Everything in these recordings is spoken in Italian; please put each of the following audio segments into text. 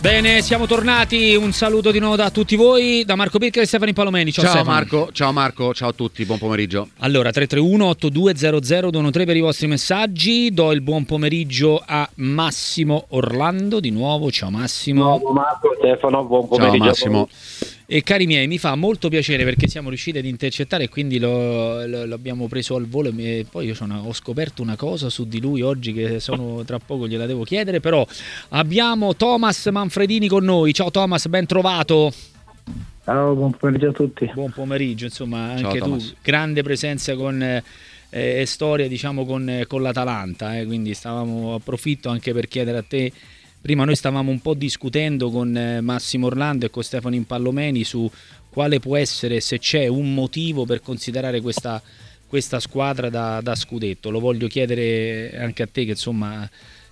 Bene, siamo tornati. Un saluto di nuovo da tutti voi, da Marco Pirca e Stefano Palomeni. Ciao Stefano. Ciao Marco, ciao a tutti, buon pomeriggio. Allora, 331-8200-213 per i vostri messaggi. Do il buon pomeriggio a Massimo Orlando di nuovo. Ciao Massimo. Ciao Marco, Stefano, buon pomeriggio. Ciao Massimo. E cari miei, mi fa molto piacere perché siamo riusciti ad intercettare e quindi l'abbiamo preso al volo. E poi io ho scoperto una cosa su di lui oggi che tra poco gliela devo chiedere, però abbiamo Thomas Manfredini con noi. Ciao Thomas, ben trovato. Ciao, buon pomeriggio a tutti. Buon pomeriggio, insomma, Ciao, anche Thomas. tu, grande presenza con storia, diciamo, con l'Atalanta, quindi approfitto anche per chiedere a te. Prima noi stavamo un po' discutendo con Massimo Orlando e con Stefano Impallomeni su quale può essere, se c'è un motivo per considerare questa squadra da scudetto. Lo voglio chiedere anche a te che insomma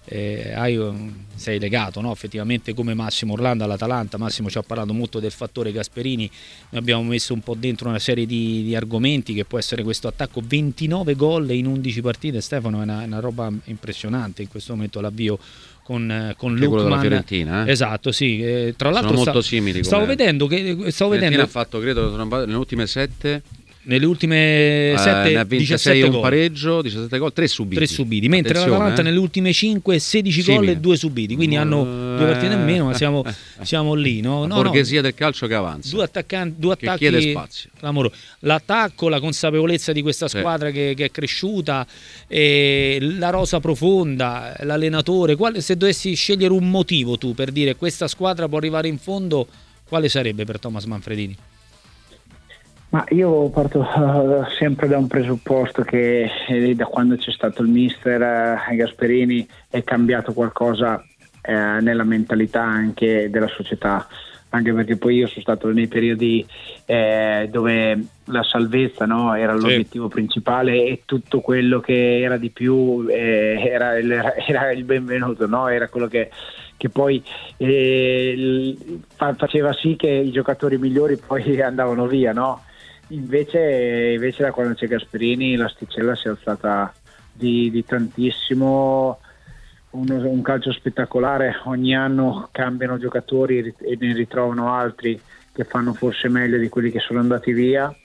sei legato, no? Effettivamente come Massimo Orlando all'Atalanta. Massimo ci ha parlato molto del fattore Gasperini, noi abbiamo messo un po' dentro una serie di argomenti che può essere questo attacco. 29 gol in 11 partite, Stefano, è una roba impressionante in questo momento l'avvio con Lookman, quello della Fiorentina, esatto, sì. Tra l'altro sono molto simili. Stavo vedendo Fiorentina ha fatto, credo, nelle ultime 7. Nelle ultime 7 ne ha vinte 17 6 gol. un pareggio, 17 gol, 3 subiti. Mentre l'Atalanta nelle ultime 5 16 gol Simile. e 2 subiti, quindi hanno 2 partite in meno, ma siamo lì, no? La borghesia del calcio che avanza. Due attacchi che chiede spazio. clamoroso. L'attacco, la consapevolezza di questa squadra che è cresciuta, la rosa profonda, l'allenatore. Se dovessi scegliere un motivo tu per dire questa squadra può arrivare in fondo, quale sarebbe per Thomas Manfredini? Ma io parto sempre da un presupposto che da quando c'è stato il mister Gasperini è cambiato qualcosa nella mentalità anche della società, anche perché poi io sono stato nei periodi dove la salvezza, no, era l'obiettivo principale e tutto quello che era di più era il benvenuto, no? Era quello che poi faceva sì che i giocatori migliori poi andavano via, no? Invece da quando c'è Gasperini l'asticella si è alzata di tantissimo, un calcio spettacolare, ogni anno cambiano giocatori e ne ritrovano altri che fanno forse meglio di quelli che sono andati via.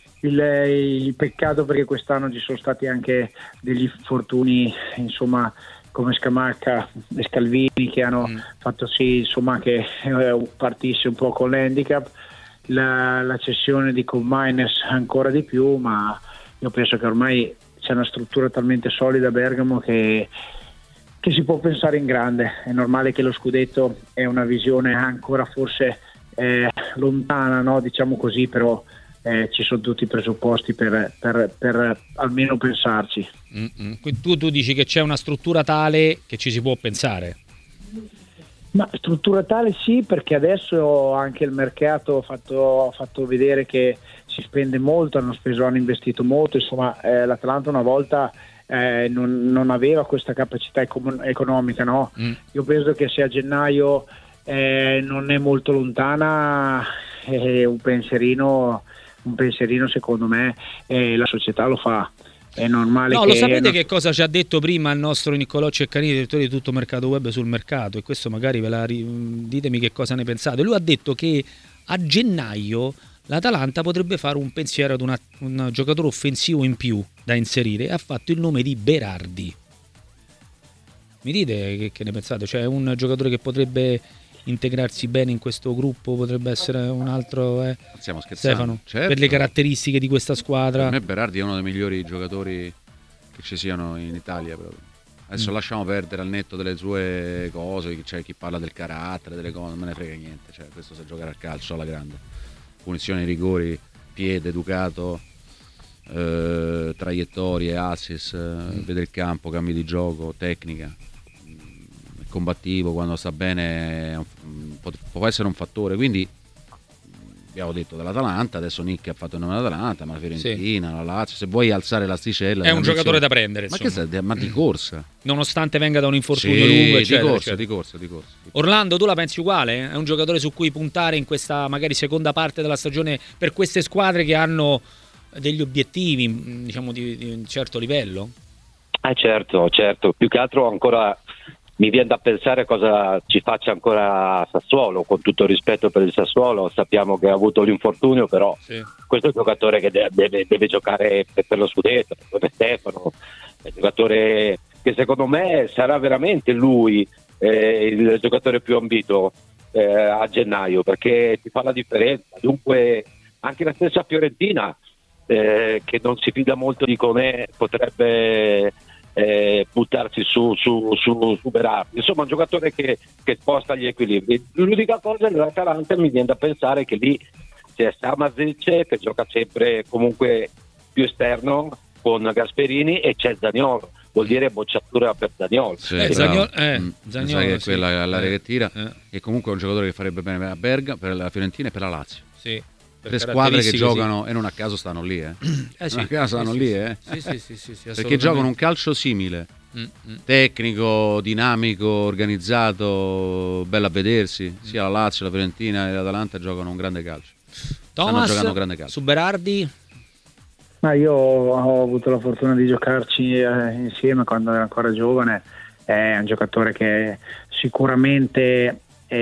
Il peccato perché quest'anno ci sono stati anche degli infortuni, insomma, come Scamacca e Scalvini, che hanno fatto sì, insomma, che partisse un po' con l'handicap. La cessione di Cobb Miners ancora di più, ma io penso che ormai c'è una struttura talmente solida a Bergamo che si può pensare in grande. È normale che lo scudetto è una visione ancora forse lontana, no? Diciamo così, però ci sono tutti i presupposti per almeno pensarci. Tu dici che c'è una struttura tale che ci si può pensare? Ma struttura tale sì, perché adesso anche il mercato ha fatto vedere che si spende molto, hanno investito molto, insomma l'Atalanta una volta non aveva questa capacità economica, no? Io penso che se a gennaio non è molto lontana un pensierino secondo me la società lo fa. È normale. No, lo sapete che cosa ci ha detto prima il nostro Niccolò Ceccanini, direttore di Tutto Mercato Web sul mercato, e questo magari ditemi che cosa ne pensate. Lui ha detto che a gennaio l'Atalanta potrebbe fare un pensiero ad un giocatore offensivo in più da inserire, e ha fatto il nome di Berardi. Mi dite che ne pensate? Cioè un giocatore che potrebbe integrarsi bene in questo gruppo, potrebbe essere un altro, Stiamo scherzando, Stefano, certo. Per le caratteristiche di questa squadra. Per me Berardi è uno dei migliori giocatori che ci siano in Italia proprio. Adesso lasciamo perdere al netto delle sue cose, c'è chi parla del carattere, delle cose, non me ne frega niente, cioè questo sa giocare a calcio alla grande, punizioni, rigori, piede, educato, traiettorie, assist, vede il campo, cambi di gioco, tecnica, combattivo, quando sta bene può essere un fattore. Quindi abbiamo detto dell'Atalanta, adesso Nick ha fatto il nome dell'Atalanta, ma la Fiorentina, la Lazio, se vuoi alzare l'asticella è un giocatore da prendere, ma che stai, ma di corsa, nonostante venga da un infortunio lungo, eccetera, di corsa. Orlando, tu la pensi uguale? È un giocatore su cui puntare in questa magari seconda parte della stagione per queste squadre che hanno degli obiettivi, diciamo, di un certo livello? Certo, più che altro ancora mi viene da pensare cosa ci faccia ancora Sassuolo, con tutto il rispetto per il Sassuolo, sappiamo che ha avuto l'infortunio, però Sì. questo è un giocatore che deve giocare per lo scudetto, per Stefano, è un giocatore che secondo me sarà veramente lui il giocatore più ambito a gennaio, perché ti fa la differenza. Dunque anche la stessa Fiorentina, che non si fida molto di Conè, potrebbe buttarsi su Berardi. Insomma, un giocatore che sposta gli equilibri. L'unica cosa dell'Atalanta mi viene da pensare che lì c'è Samasic, che gioca sempre comunque più esterno con Gasperini, e c'è Zaniolo, vuol dire bocciatura per Zaniolo. Sì, Zaniolo, sai che è sì. quella l'area che tira, e comunque è un giocatore che farebbe bene per la per la Fiorentina e per la Lazio. Sì, per Le squadre che caratteristiche, giocano e non a caso stanno lì, sì. Non a caso stanno Sì, lì, sì, perché giocano un calcio simile, tecnico, dinamico, organizzato, bello a vedersi. Sia la Lazio, la Fiorentina e l'Atalanta giocano un grande calcio. Stanno giocando un grande calcio. Su Berardi? Ma io ho avuto la fortuna di giocarci insieme quando era ancora giovane. È un giocatore che sicuramente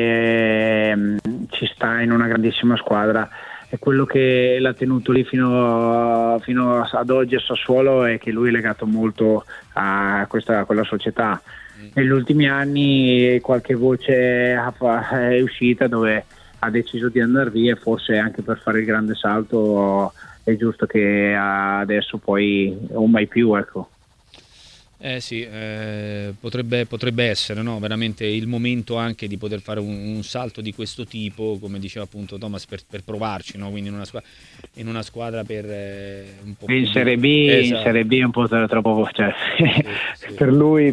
ci sta in una grandissima squadra. E quello che l'ha tenuto lì fino ad oggi a Sassuolo è che lui è legato molto a quella società. Negli ultimi anni qualche voce è uscita dove ha deciso di andare via, forse anche per fare il grande salto è giusto che adesso poi o mai più, ecco. Sì, potrebbe essere, no? Veramente il momento anche di poter fare un salto di questo tipo, come diceva appunto Thomas, per provarci, no? Quindi in una squadra per un po' In più Serie B, esatto. In Serie B è un po' troppo, cioè, Sì. per lui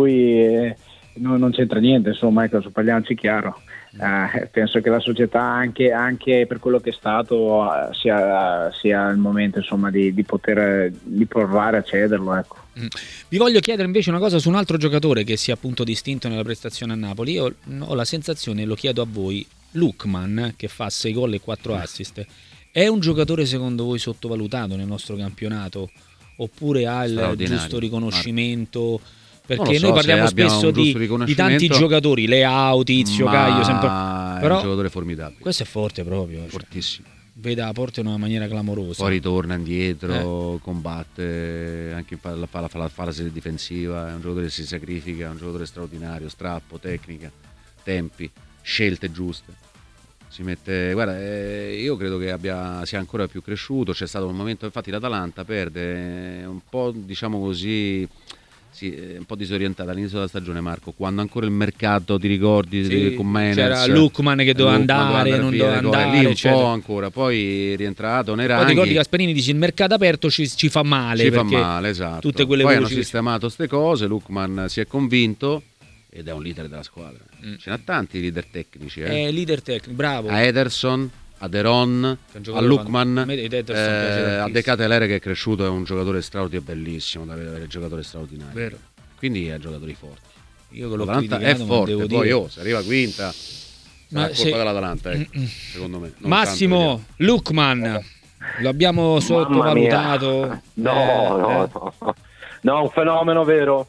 non c'entra niente, insomma, ecco, parliamoci chiaro. Penso che la società anche per quello che è stato sia il momento, insomma, di provare a cederlo, ecco. Vi voglio chiedere invece una cosa su un altro giocatore che si è appunto distinto nella prestazione a Napoli. Io ho la sensazione, lo chiedo a voi, Lookman, che fa 6 gol e 4 assist, è un giocatore secondo voi sottovalutato nel nostro campionato, oppure ha il giusto riconoscimento? Perché noi parliamo spesso di tanti giocatori, Leao, Tizio, Caio, sempre, però è un giocatore formidabile. questo è forte proprio, fortissimo. Vede la porta in una maniera clamorosa. Poi ritorna indietro, combatte anche la fase difensiva, è un giocatore che si sacrifica, è un giocatore straordinario, strappo, tecnica, tempi, scelte giuste. Si mette, guarda, io credo che sia ancora più cresciuto. C'è stato un momento, infatti l'Atalanta perde un po', diciamo così, un po' disorientata all'inizio della stagione, Marco, quando ancora il mercato, ti ricordi, con Menez, c'era Lookman che doveva andare, non doveva andare, lì un po' ancora, poi è rientrato nei ranghi. Poi ricordi Gasperini dice il mercato aperto ci fa male, esatto. Tutte quelle poi voci hanno sistemato queste cose, Lookman si è convinto ed è un leader della squadra. Ce n'ha tanti leader tecnici, leader tecnico, bravo. A Ederson, a Deron, a Lookman, a De Ketelaere, che è cresciuto, è un giocatore straordinario, bellissimo da vedere, giocatore straordinario. Vero. Quindi è giocatori forti. Io che l'ho L'Atalanta è forte, poi se arriva quinta sarà colpa dell'Atalanta, secondo me. Massimo, Lookman, lo abbiamo sottovalutato? No, un fenomeno vero.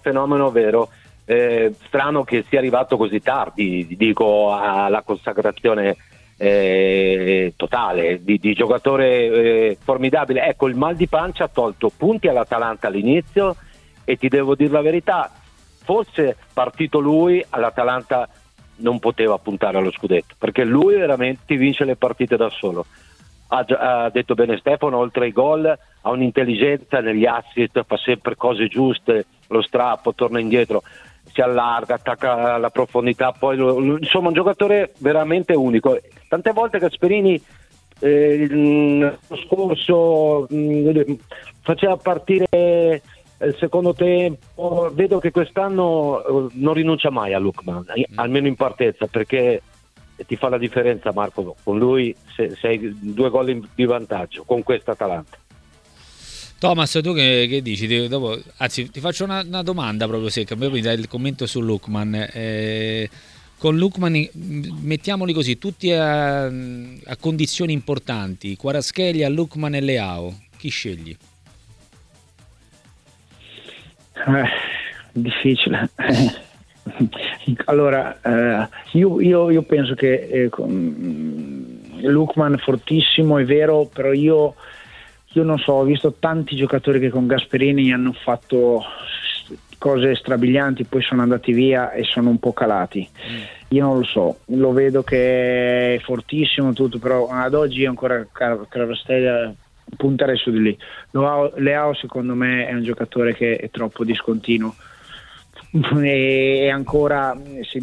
Strano che sia arrivato così tardi, dico, alla consacrazione totale di giocatore formidabile. Ecco, il mal di pancia ha tolto punti all'Atalanta all'inizio, e ti devo dire la verità, fosse partito lui, all'Atalanta non poteva puntare allo scudetto, perché lui veramente ti vince le partite da solo. Ha detto bene Stefano, oltre ai gol ha un'intelligenza negli assist, fa sempre cose giuste, lo strappo, torna indietro, si allarga, attacca alla profondità, poi insomma un giocatore veramente unico. Tante volte Gasperini l'anno scorso faceva partire il secondo tempo, vedo che quest'anno non rinuncia mai a Lookman, almeno in partenza, perché ti fa la differenza, Marco, con lui sei 2 gol di vantaggio con questa Atalanta. Thomas, tu che dici? Dopo, anzi, ti faccio una domanda proprio secca, poi mi dai il commento su Lookman. Con Lookman, mettiamoli così, tutti a condizioni importanti, Kvaratskhelia, Lookman e Leao, chi scegli? Difficile. Allora, io penso che Lookman fortissimo, è vero, però io non so, ho visto tanti giocatori che con Gasperini hanno fatto cose strabilianti, poi sono andati via e sono un po' calati. Io non lo so, lo vedo che è fortissimo tutto, però ad oggi ancora Cravastelli punterei su di lì. Leao secondo me è un giocatore che è troppo discontinuo e ancora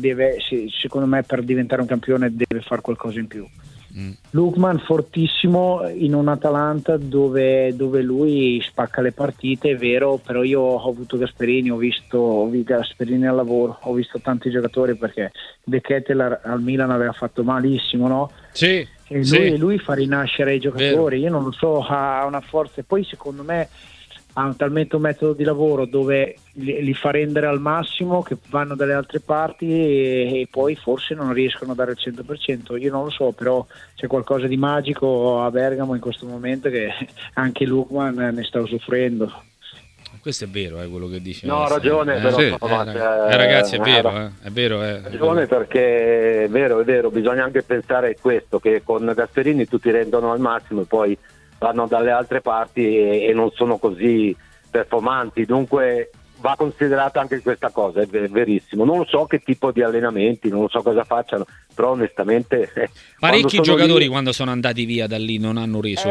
secondo me per diventare un campione deve fare qualcosa in più. Lookman fortissimo in un Atalanta dove lui spacca le partite, è vero, però io ho avuto Gasperini, ho visto Gasperini al lavoro, ho visto tanti giocatori, perché De Ketelaere al Milan aveva fatto malissimo, no? Sì. E lui fa rinascere i giocatori, io non lo so, ha una forza, e poi secondo me ha talmente un metodo di lavoro dove li fa rendere al massimo che vanno dalle altre parti e poi forse non riescono a dare il 100%, io non lo so, però c'è qualcosa di magico a Bergamo in questo momento che anche Lookman ne sta usufruendo. Questo è vero, quello che dice. No, ha ragione, però sì. Ragazzi, è vero, è vero. Ha ragione, perché è vero, bisogna anche pensare questo, che con Gasperini tutti rendono al massimo e poi vanno dalle altre parti e non sono così performanti, dunque va considerata anche questa cosa, è verissimo. Non lo so che tipo di allenamenti, non lo so cosa facciano, però onestamente parecchi giocatori quando sono andati via da lì non hanno reso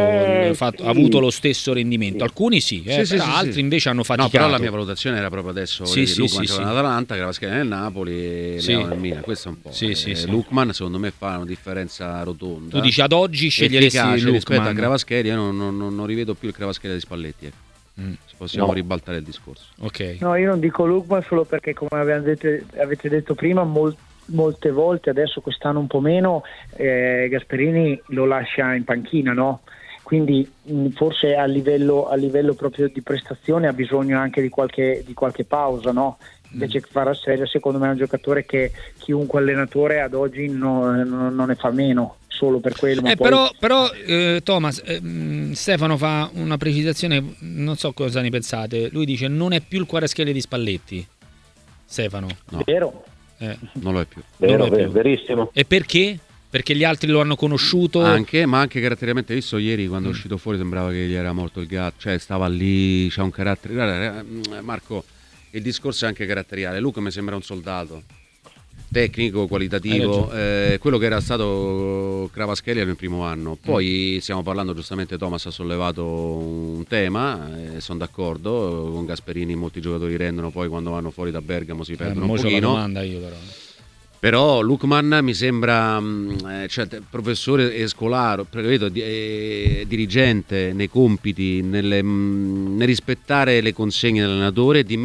avuto lo stesso rendimento, alcuni altri invece hanno faticato. No, però la mia valutazione era proprio adesso, Lookman c'era l'Atalanta, Cravaschelli nel Napoli, Leao nel Milan, questo è un po'. Lookman secondo me fa una differenza rotonda. Tu dici ad oggi sceglieresti Lookman rispetto a Cravaschelli, io non rivedo più il Cravaschelli di Spalletti. Possiamo ribaltare il discorso. Okay. No, io non dico Lookman solo perché, come avete detto prima, molte volte, adesso quest'anno un po' meno, Gasperini lo lascia in panchina, no? Quindi forse a livello proprio di prestazione ha bisogno anche di qualche pausa, no? Invece Kvaratskhelia secondo me è un giocatore che chiunque allenatore ad oggi non ne fa meno, solo per quello. Ma però Thomas, Stefano fa una precisazione, non so cosa ne pensate, lui dice non è più il Kvaratskhelia di Spalletti, Stefano. No. Vero? Non lo è più. Verissimo. E perché? Perché gli altri lo hanno conosciuto? Ma anche caratterialmente, visto ieri quando è uscito fuori sembrava che gli era morto il gatto, cioè stava lì, c'ha un carattere. Guarda, Marco, il discorso è anche caratteriale. Luca mi sembra un soldato tecnico, qualitativo, quello che era stato Cravaschelli nel primo anno. Poi stiamo parlando, giustamente Thomas ha sollevato un tema, sono d'accordo, con Gasperini molti giocatori rendono, poi quando vanno fuori da Bergamo si perdono un pochino. La domanda io Però Lookman mi sembra professore e scolaro, vedo dirigente nei compiti, nel rispettare le consegne dell'allenatore, di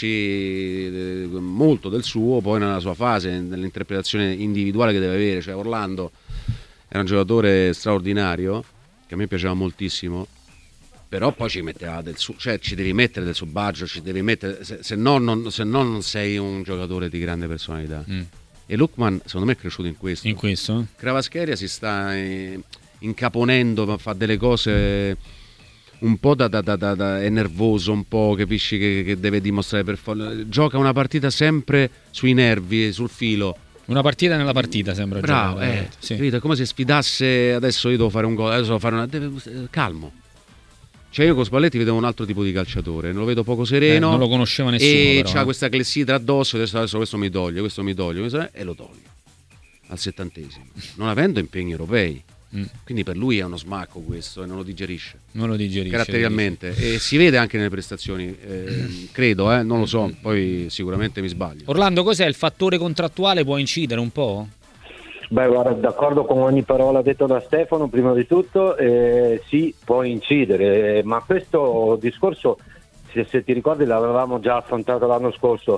metterci molto del suo poi nella sua fase, nell'interpretazione individuale che deve avere. Cioè Orlando era un giocatore straordinario che a me piaceva moltissimo, però poi ci metteva del suo, cioè ci devi mettere del suo budget, ci devi mettere, se no non sei un giocatore di grande personalità. E Lookman secondo me è cresciuto in questo. In questo? Cravaschelli si sta incaponendo, fa delle cose un po' è nervoso, un po', capisci che deve dimostrare gioca una partita sempre sui nervi, sul filo. Una partita nella partita sembra. Bravo, sì. Capito? È come se sfidasse, adesso io devo fare un gol, adesso devo fare calmo. Cioè io con Spalletti vedevo un altro tipo di calciatore, non lo vedo poco sereno, non lo conosceva nessuno, e però, c'ha questa clessidra addosso, adesso questo mi toglie, e lo toglie al 70°, non avendo impegni europei. Quindi per lui è uno smacco questo e non lo digerisce caratterialmente, e si vede anche nelle prestazioni, credo, non lo so, poi sicuramente mi sbaglio. Orlando, cos'è il fattore contrattuale? Può incidere un po'? Beh, guarda, d'accordo con ogni parola detta da Stefano, prima di tutto, sì, può incidere, ma questo discorso, se ti ricordi, l'avevamo già affrontato l'anno scorso,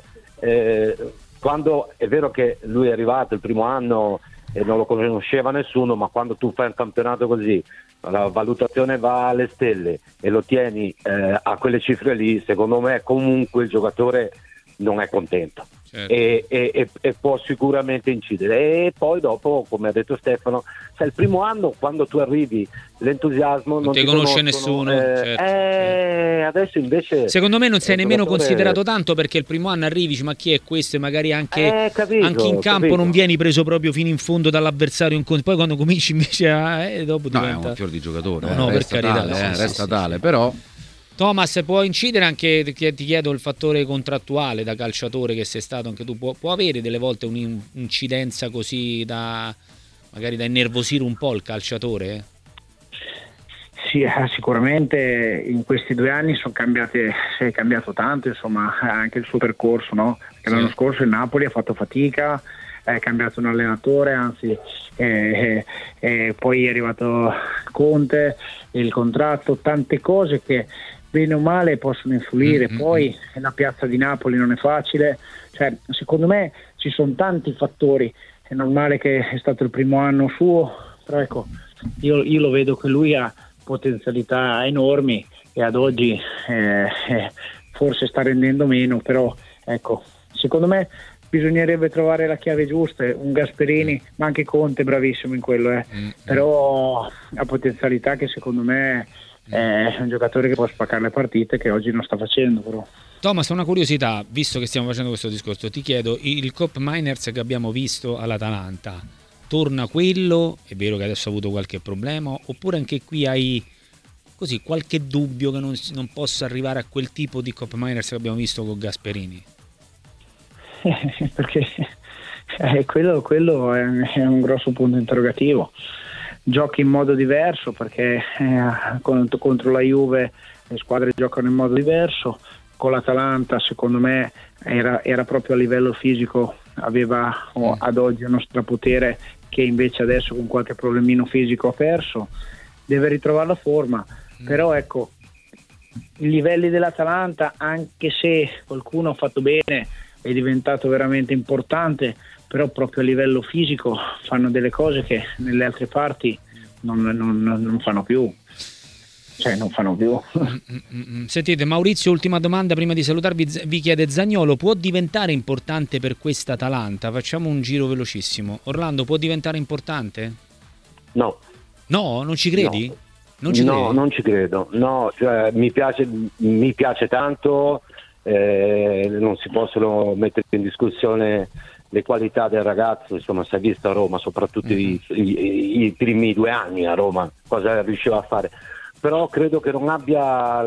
quando è vero che lui è arrivato il primo anno e non lo conosceva nessuno, ma quando tu fai un campionato così, la valutazione va alle stelle e lo tieni a quelle cifre lì, secondo me comunque il giocatore non è contento. Certo. e può sicuramente incidere. E poi dopo, come ha detto Stefano, sai, il primo anno quando tu arrivi l'entusiasmo non ti conosce conoscono, nessuno, certo. Adesso invece secondo me non sei nemmeno giocatore... considerato tanto, perché il primo anno arrivi, dici, ma chi è questo, e magari anche in campo capito. non vieni preso proprio fino in fondo dall'avversario, poi quando cominci invece dopo No, diventa... è un fior di giocatore, No, per resta carità, tale, sì, resta sì, tale, sì. però Thomas, può incidere anche, ti chiedo, il fattore contrattuale da calciatore che sei stato anche tu, può avere delle volte un'incidenza così magari da innervosire un po' il calciatore? Sì, sicuramente in questi 2 anni è cambiato tanto, insomma, anche il suo percorso, no? Perché l'anno scorso il Napoli ha fatto fatica, è cambiato un allenatore, anzi poi è arrivato Conte, il contratto, tante cose che bene o male possono influire. Poi la piazza di Napoli non è facile, cioè, secondo me ci sono tanti fattori. È normale che è stato il primo anno suo, però ecco, io lo vedo che lui ha potenzialità enormi e ad oggi forse sta rendendo meno, però ecco, secondo me bisognerebbe trovare la chiave giusta. Un Gasperini, ma anche Conte bravissimo in quello, però ha potenzialità, che secondo me è un giocatore che può spaccare le partite, che oggi non sta facendo. Però Thomas, una curiosità, visto che stiamo facendo questo discorso, ti chiedo, il Koop Meiners che abbiamo visto all'Atalanta, torna quello? È vero che adesso ha avuto qualche problema, oppure anche qui hai così qualche dubbio che non possa arrivare a quel tipo di Koop Meiners che abbiamo visto con Gasperini? Perché quello è un grosso punto interrogativo. Giochi in modo diverso, perché contro la Juve le squadre giocano in modo diverso. Con l'Atalanta secondo me era proprio a livello fisico, aveva ad oggi uno strapotere che invece adesso con qualche problemino fisico ha perso. Deve ritrovare la forma, però ecco, i livelli dell'Atalanta, anche se qualcuno ha fatto bene, è diventato veramente importante, però proprio a livello fisico fanno delle cose che nelle altre parti non fanno più. Sentite, Maurizio, ultima domanda prima di salutarvi, vi chiede: Zaniolo può diventare importante per questa Atalanta? Facciamo un giro velocissimo. Orlando, può diventare importante? No, non ci credi? No. Non ci credi? Non ci credo. No, cioè, mi piace tanto, non si possono mettere in discussione le qualità del ragazzo, insomma, si è visto a Roma, soprattutto i primi 2 anni a Roma, cosa riusciva a fare. Però credo che non abbia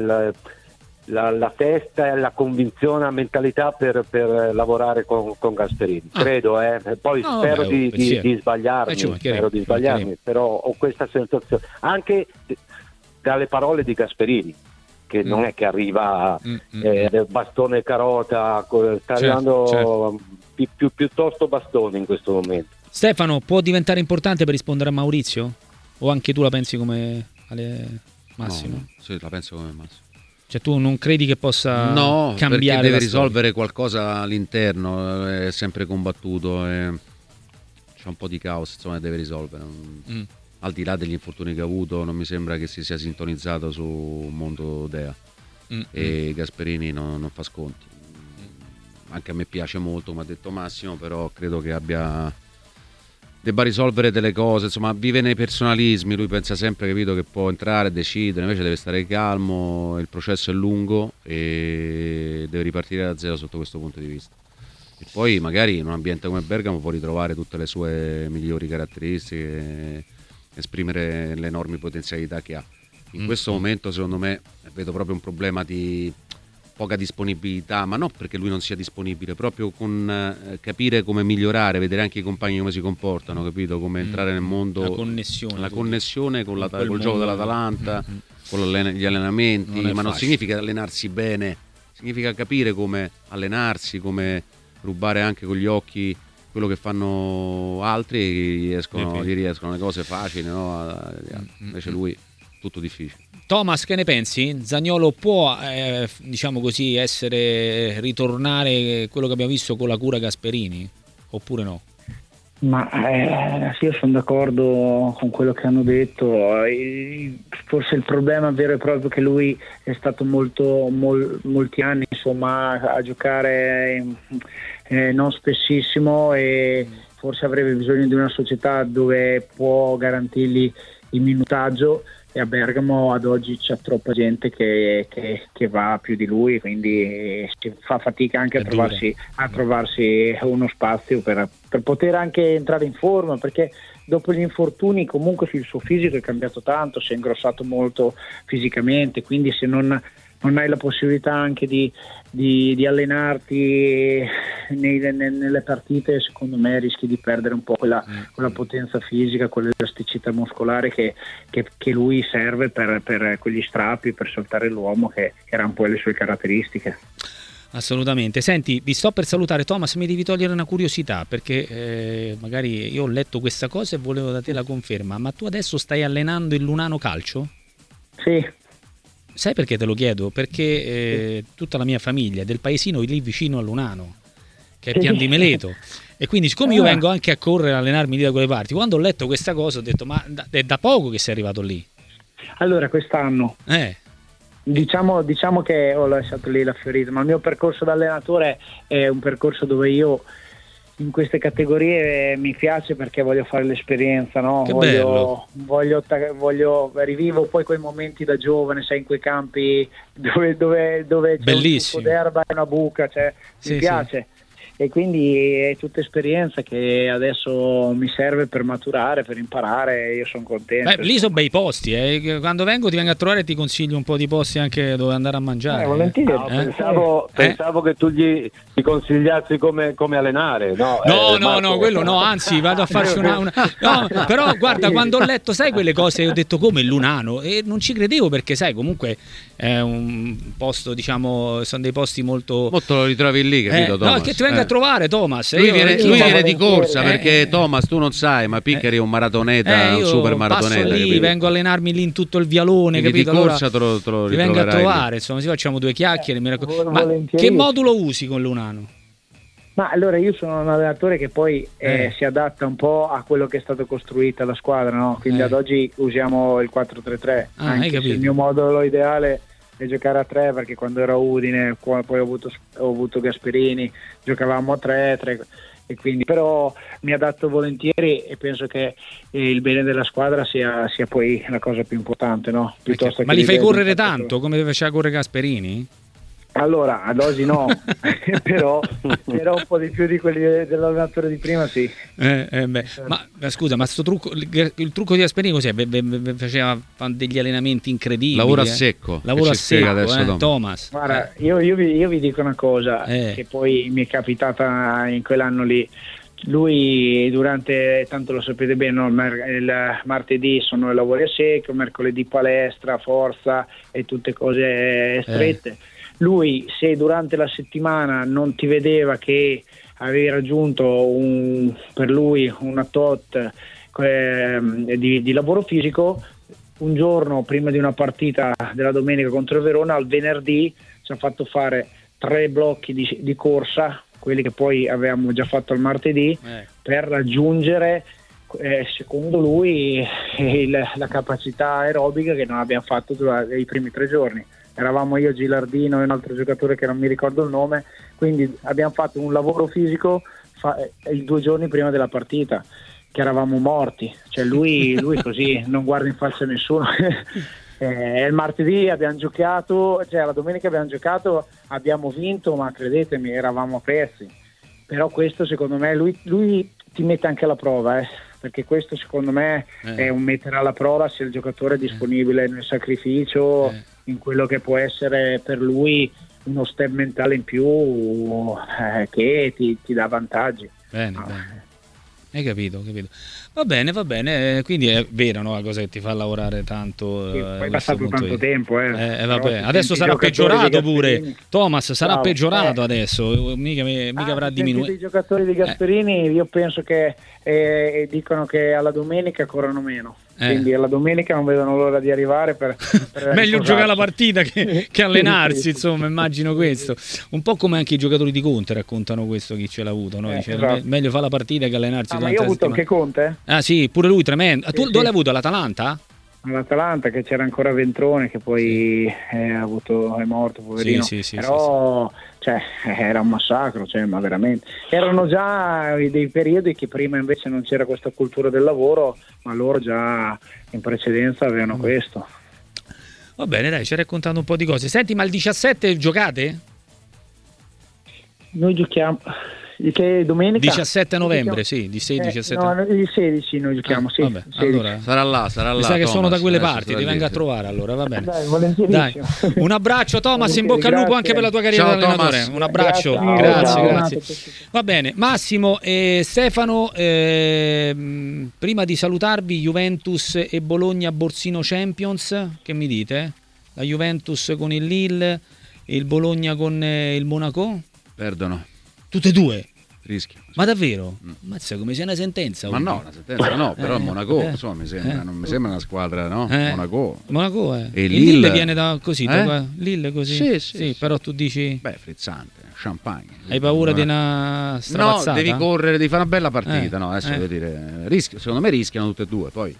la testa e la convinzione, la mentalità per lavorare con Gasperini. Credo, poi spero di sbagliarmi, però ho questa sensazione anche dalle parole di Gasperini, che non è che arriva bastone e carota, sta arrivando piuttosto bastone in questo momento. Stefano, può diventare importante per rispondere a Maurizio? O anche tu la pensi come Massimo? No, sì, la penso come Massimo. Cioè tu non credi che possa cambiare? Perché deve la risolvere storia? qualcosa all'interno, è sempre combattuto, c'è un po' di caos, insomma, deve risolvere. Al di là degli infortuni che ha avuto, non mi sembra che si sia sintonizzato su mondo Dea, e Gasperini non fa sconti. Anche a me piace molto, come ha detto Massimo, però credo che debba risolvere delle cose, insomma, vive nei personalismi, lui pensa sempre, capito, che può entrare e decidere, invece deve stare calmo, il processo è lungo e deve ripartire da zero sotto questo punto di vista. E poi magari in un ambiente come Bergamo può ritrovare tutte le sue migliori caratteristiche, esprimere le enormi potenzialità che ha. In questo momento, secondo me, vedo proprio un problema di poca disponibilità, ma non perché lui non sia disponibile, proprio con capire come migliorare, vedere anche i compagni come si comportano, capito? Come entrare nel mondo, la connessione con col gioco dell'Atalanta, con gli allenamenti, non significa allenarsi bene, significa capire come allenarsi, come rubare anche con gli occhi quello che fanno altri e gli riescono le cose facili, no? Invece lui tutto difficile. Thomas, che ne pensi? Zaniolo può, diciamo così, ritornare quello che abbiamo visto con la cura Gasperini, oppure no? Ma sì, io sono d'accordo con quello che hanno detto. Forse il problema vero e proprio è che lui è stato molti anni, insomma, a giocare non spessissimo, e forse avrebbe bisogno di una società dove può garantirgli il minutaggio, e a Bergamo ad oggi c'è troppa gente che va più di lui, quindi si fa fatica anche a trovarsi uno spazio per poter anche entrare in forma, perché dopo gli infortuni comunque il suo fisico è cambiato tanto, si è ingrossato molto fisicamente, quindi se non hai la possibilità anche di allenarti nelle partite, secondo me rischi di perdere un po' quella potenza fisica, quell'elasticità muscolare che lui serve per quegli strappi, per saltare l'uomo, che erano un po' le sue caratteristiche. Assolutamente. Senti, vi sto per salutare. Thomas, mi devi togliere una curiosità, perché magari io ho letto questa cosa e volevo da te la conferma, ma tu adesso stai allenando il Lunano Calcio? Sì. Sai perché te lo chiedo? Perché tutta la mia famiglia è del paesino lì vicino a Lunano, che è Pian di Meleto, e quindi siccome io vengo anche a correre, a allenarmi lì da quelle parti, quando ho letto questa cosa ho detto, ma è da poco che sei arrivato lì? Allora, quest'anno diciamo che ho lasciato lì la ferita, ma il mio percorso da allenatore è un percorso dove io in queste categorie mi piace, perché voglio fare l'esperienza, no? Voglio rivivo poi quei momenti da giovane, sai, in quei campi dove c'è bellissimo, un po' d'erba e una buca, cioè, mi piace. E quindi è tutta esperienza che adesso mi serve per maturare, per imparare. Io sono contento. Lì sono bei posti, quando vengo ti vengo a trovare e ti consiglio un po' di posti anche dove andare a mangiare. Volentieri. Pensavo che tu gli consigliassi come allenare. No, quello no, anzi vado a farci una... No, però guarda, quando ho letto, sai, quelle cose, ho detto come il Lunano, e non ci credevo, perché sai, comunque è un posto, diciamo, sono dei posti molto lo ritrovi lì, capito, Thomas? No, che ti venga a trovare, Thomas. Lui viene di corsa, perché Thomas, tu non sai, ma Piccari è un maratoneta, un super maratoneta. Passo lì, capito? vengo a allenarmi lì in tutto il vialone, quindi capito? Di corsa allora, te lo ti vengo a trovare, insomma, facciamo due chiacchiere. Ma che modulo usi con Lunano? Ma allora, io sono un allenatore che poi si adatta un po' a quello che è stato costruita la squadra, no? Quindi ad oggi usiamo il 4-3-3, anche se il mio modulo ideale è giocare a 3, perché quando ero a Udine, poi ho avuto Gasperini, giocavamo a 3, e quindi però mi adatto volentieri, e penso che il bene della squadra sia poi la cosa più importante, no? Ma li fai correre tanto come faceva correre Gasperini? Allora, ad oggi no, però un po' di più di quelli dell'allenatore di prima, sì. Ma scusa, ma sto trucco, il trucco di Gasperini cos'è? Faceva degli allenamenti incredibili. Lavoro a secco. Adesso, Thomas. Guarda, io vi dico una cosa che poi mi è capitata in quell'anno lì. Lui durante, tanto lo sapete bene, no? Il martedì sono i lavori a secco, mercoledì palestra, forza e tutte cose strette. Lui, se durante la settimana non ti vedeva che avevi raggiunto per lui una tot di lavoro fisico, un giorno prima di una partita della domenica contro il Verona, al venerdì ci ha fatto fare 3 blocchi di corsa, quelli che poi avevamo già fatto il martedì, per raggiungere secondo lui la capacità aerobica che non abbiamo fatto durante i primi 3 giorni. Eravamo io, Gilardino e un altro giocatore che non mi ricordo il nome, quindi abbiamo fatto un lavoro fisico i 2 giorni prima della partita, che eravamo morti, cioè lui così non guarda in faccia a nessuno. Il martedì abbiamo giocato, cioè la domenica abbiamo giocato, abbiamo vinto, ma credetemi, eravamo a pezzi. Però questo secondo me lui ti mette anche alla prova, perché questo secondo me è un mettere alla prova se il giocatore è disponibile nel sacrificio, in quello che può essere per lui uno step mentale in più, che ti dà vantaggi. Bene. Hai capito. Va bene, quindi è vero, no, la cosa che ti fa lavorare tanto. Poi è passato tanto tempo. Vabbè. Adesso sarà peggiorato pure. Thomas sarà peggiorato adesso, mica avrà diminuito. I giocatori di Gasperini io penso che dicono che alla domenica corrono meno. quindi alla domenica non vedono l'ora di arrivare per meglio riposarsi. giocare la partita che allenarsi, insomma, immagino questo. Un po' come anche i giocatori di Conte raccontano questo, chi ce l'ha avuto, no? Dice, esatto. meglio fare la partita che allenarsi Ma durante io ho la avuto settimana. anche Conte? Ah sì, pure lui tremendo. Tu Sì. dove l'hai avuto? All'Atalanta? All'Atalanta, che c'era ancora Ventrone, che poi è morto, poverino. Sì, Però cioè, era un massacro, cioè, ma veramente. Erano già dei periodi che prima invece non c'era questa cultura del lavoro, ma loro già in precedenza avevano questo. Va bene, dai, ci hai raccontato un po' di cose. Senti, ma il 17 giocate? Noi giochiamo che domenica 17 novembre, sì, di 16-17. no, il 16 noi giochiamo, sì. Vabbè, 16. allora Sarà là. mi sa che sono da quelle adesso parti, sarà ti lì. vengo a trovare allora, va bene. Dai, volentierissimo. Dai, un abbraccio Thomas, in bocca al lupo anche per la tua carriera Ciao, da allenatore. Thomas. Un abbraccio, Grazie. grazie. Va bene, Massimo e Stefano, prima di salutarvi, Juventus e Bologna Borsino Champions, che mi dite? La Juventus con il Lille e il Bologna con il Monaco? Perdono, Tutte e due? rischio. Ma davvero? Mazza, come sia una sentenza. Ma no, una sentenza no, però il Monaco, insomma, non mi sembra una squadra, no? Monaco. E E il Lille Lille viene da così, Lille così. Sì. Però tu dici Beh, frizzante, champagne. hai paura di una strapazzata? No, devi correre, devi fare una bella partita, no? Adesso eh. devo dire, secondo me rischiano tutte e due, poi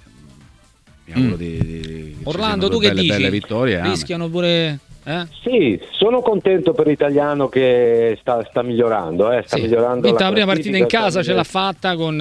mi auguro di che ci Orlando, siano tu due che dici? belle vittorie. Rischiano pure Sì, sono contento per l'italiano che sta migliorando. Sta Sì. migliorando Vinta la prima classifica, partita in casa, sta- ce l'ha fatta con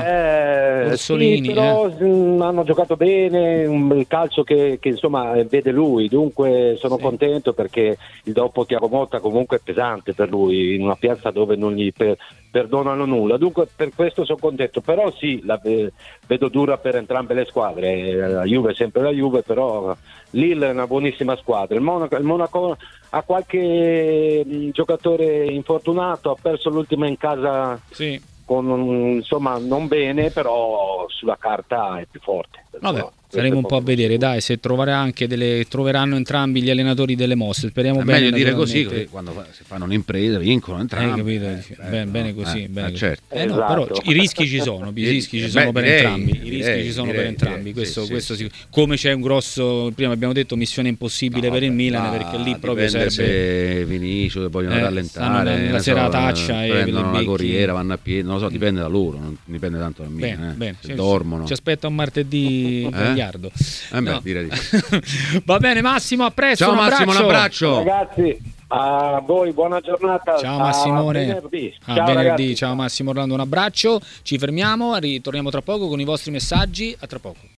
Orsolini. Sì, però hanno giocato bene, il calcio che insomma vede lui, dunque sono contento perché il dopo Thiago Motta comunque è pesante per lui in una piazza dove non gli perdonano nulla, dunque per questo sono contento, però sì, vedo dura per entrambe le squadre, la Juve è sempre la Juve, però Lille è una buonissima squadra, il Monaco ha qualche giocatore infortunato, ha perso l'ultima in casa con insomma non bene, però sulla carta è più forte. Vabbè, saremo un po' a vedere, dai, se troveranno entrambi gli allenatori delle mosse. Speriamo È bene. meglio dire così, naturalmente. quando si fanno un'impresa vincono entrambi. Capito? Bene così. Certo. No, però i rischi ci sono, per entrambi. I rischi ci sono per entrambi. Questo sì. Come c'è un grosso, prima abbiamo detto, missione impossibile per il Milan, perché lì proprio dipende serve. se Vinicius vogliono stanno rallentare, nella serataccia e prendono le la becchi. corriera, vanno a piedi, non lo so, dipende da loro, non dipende tanto da me. Bene. Se dormono. Ci aspetta un martedì miliardo. Direi di sì. Va bene Massimo, a presto. Ciao un Massimo, un abbraccio. Ragazzi, a voi buona giornata. Ciao Massimone. Venerdì. A Ciao, venerdì. ragazzi. Ciao Massimo Orlando, un abbraccio. Ci fermiamo, ritorniamo tra poco con i vostri messaggi. A tra poco.